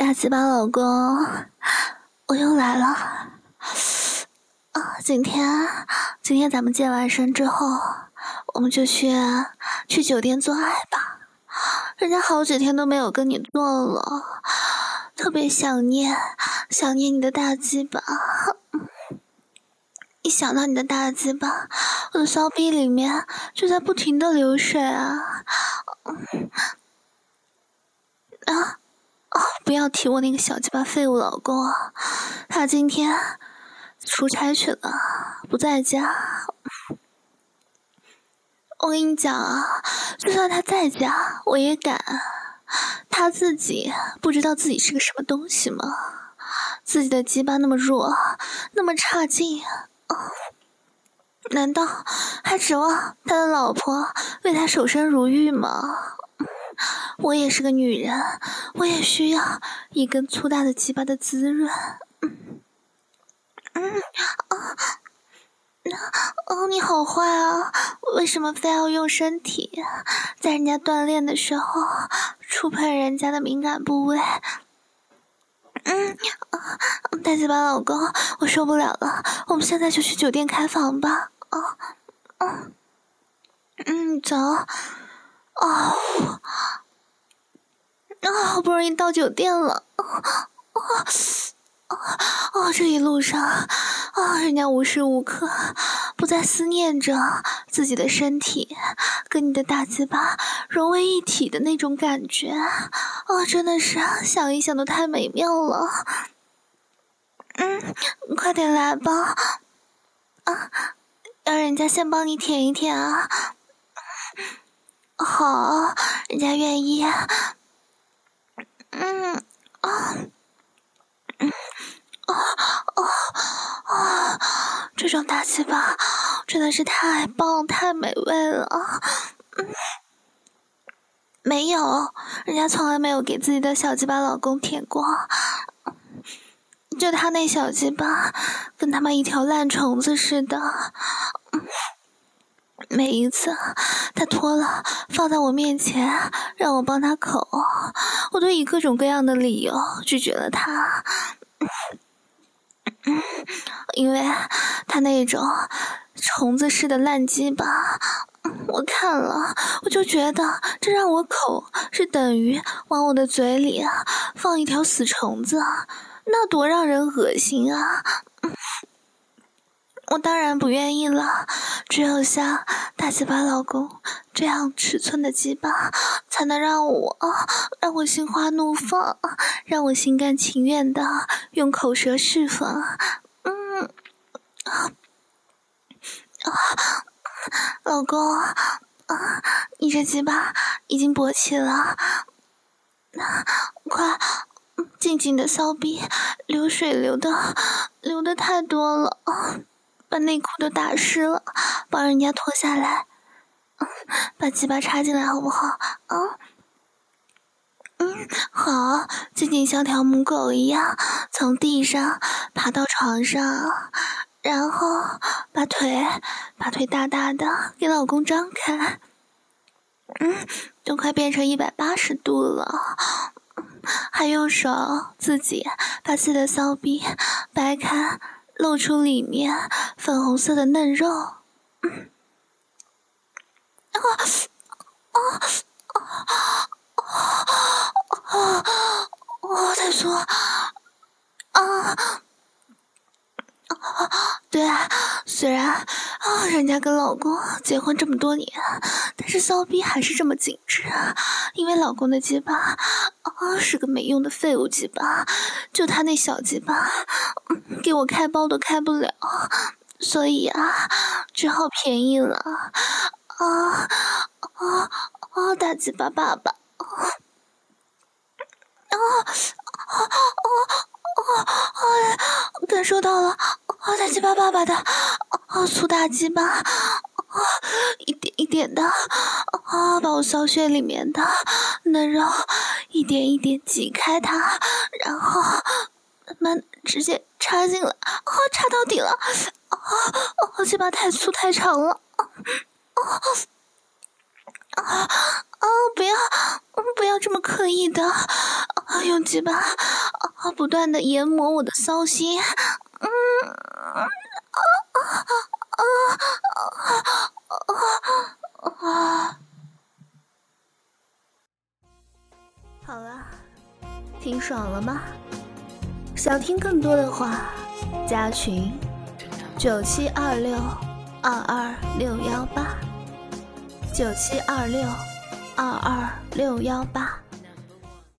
大鸡巴老公，我又来了啊！今天咱们健完身之后，我们就去酒店做爱吧。人家好几天都没有跟你做了，特别想念你的大鸡巴。一想到你的大鸡巴，我的骚逼里面就在不停的流水啊！不要提我那个小鸡巴废物老公啊！他今天出差去了，不在家。我跟你讲啊，就算他在家，我也敢。他自己不知道自己是个什么东西吗？自己的鸡巴那么弱，那么差劲，难道还指望他的老婆为他守身如玉吗？我也是个女人，我也需要一根粗大的鸡巴的滋润。你好坏啊！为什么非要用身体在人家锻炼的时候触碰人家的敏感部位？大鸡巴老公，我受不了了，我们现在就去酒店开房吧。走。好不容易到酒店了。这一路上人家无时无刻不在思念着自己的身体跟你的大鸡巴融为一体的那种感觉。真的是想一想都太美妙了。快点来吧。让人家先帮你舔一舔啊。好，人家愿意。这种大鸡巴真的是太棒太美味了。没有，人家从来没有给自己的小鸡巴老公舔过，就他那小鸡巴跟他妈一条烂虫子似的。每一次他脱了放在我面前让我帮他口，我都以各种各样的理由拒绝了他。因为他那种虫子似的烂鸡巴，我看了我就觉得这让我口是等于往我的嘴里放一条死虫子，那多让人恶心啊！我当然不愿意了，只有像大鸡巴老公这样尺寸的鸡巴才能让我心花怒放，让我心甘情愿的用口舌释放。老公，你这鸡巴已经勃起了，快静静的骚逼，流水流的太多了，把内裤都打湿了，帮人家脱下来，把鸡巴插进来好不好？好，静静像条母狗一样从地上爬到床上，然后把腿大大的给老公张开。都快变成180度了，还用手自己把自己的骚逼掰开，露出里面粉红色的嫩肉。太粗。对，虽然人家跟老公结婚这么多年，但是骚逼还是这么紧致，因为老公的鸡巴是个没用的废物鸡巴，就他那小鸡巴给我开包都开不了，所以只好便宜了。大鸡巴爸爸。感受到了大鸡巴爸爸的粗大鸡巴一点一点的把我骚穴里面的嫩肉一点一点挤开它，然后慢慢直接插进来，插到底了。鸡巴太粗太长了。不要这么刻意的用鸡巴不断的研磨我的骚心。好了，听爽了吗？想听更多的话，加群9726226618，9726226618。